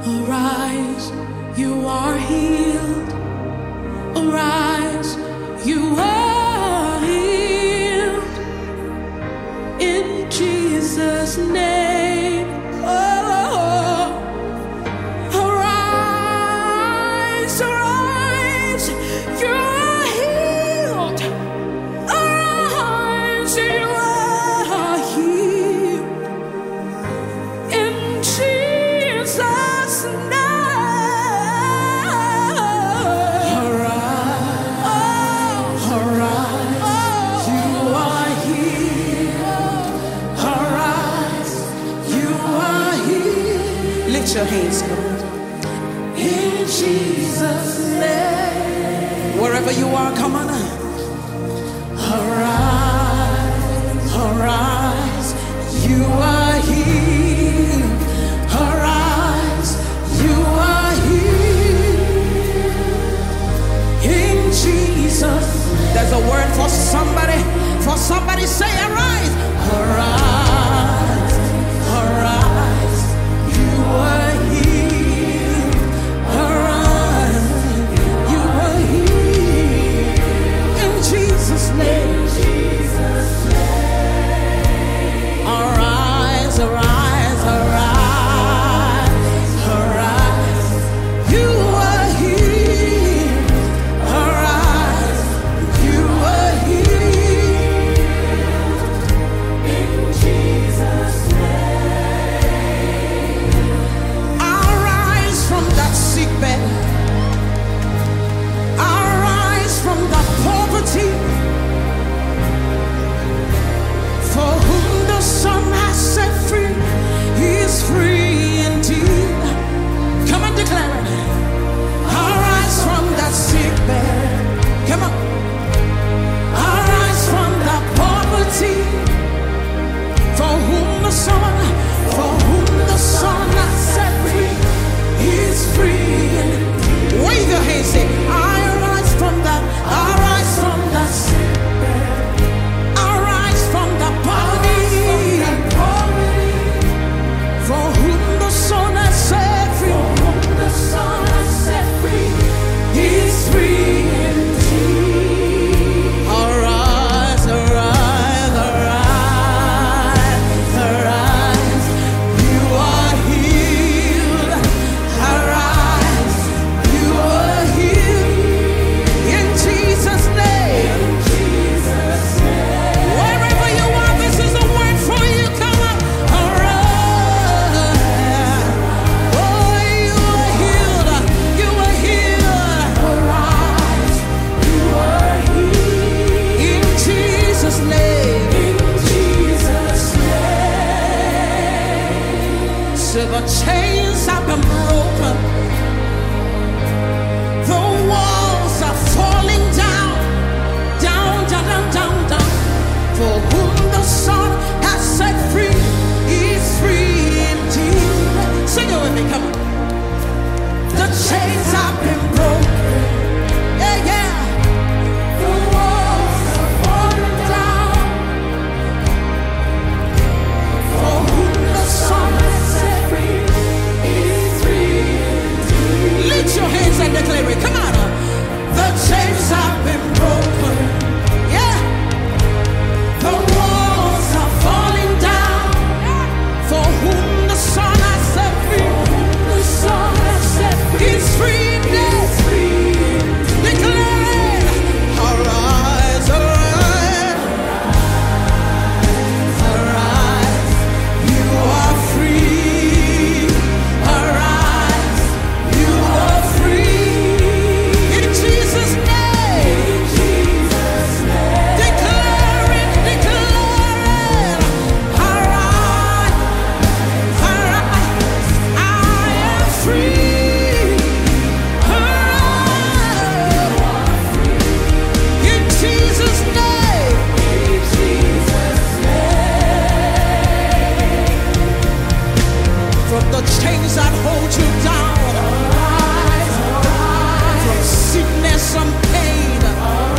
Arise, you are healed. Arise, you are healed. In Jesus' name. Oh, arise, arise, you are healed. Arise, you are healed. In Jesus' name. Lift your hands, come on. In Jesus' name. Wherever you are, come on. Arise, arise, you are healed. Arise, you are healed. In Jesus. There's a word for somebody. For somebody, say arise. Arise, arise. You are healed. Arise. You are healed. In Jesus' name. Arise, arise, arise. Arise. You are healed. Arise. You are healed. In Jesus' name. Arise from that sick bed. Arise from that poverty. For whom the Son has set free, he is free indeed. Come and declare it. Arise from that sick bed. Come on. Arise from that poverty. For whom the Son has set free, he is free indeed. Wave your hands, say, I arise from that sick bed. Arise from that poverty. For whom the Son has set free, he is free indeed. Arise, arise, arise, arise. You are healed. Arise, you are healed. In Jesus' name. Wherever you are, this is a word for you. Come on. Arise. Oh, you are healed. You are healed. Arise. You are healed. In Jesus' name. In Jesus' name. So the chains have been broken. The walls are falling down. Down, down, down, down, down. For whom the Son has set free, he is free indeed. Sing it with me, come on. The chains have been broken. Yeah, yeah. The walls are falling down. For whom the Son has set free, he is free indeed. Lift your hands and declare it. Come on. The chains have been broken. Yeah. The walls are falling down. For whom the Son has set free, he's free indeed. Declare it. Arise, arise, arise. You are free. Arise, you are free. In Jesus' name. Declare it, declare it. Arise, arise. I am free. Arise. In Jesus' name. From the chains that hold you down. From sickness and pain.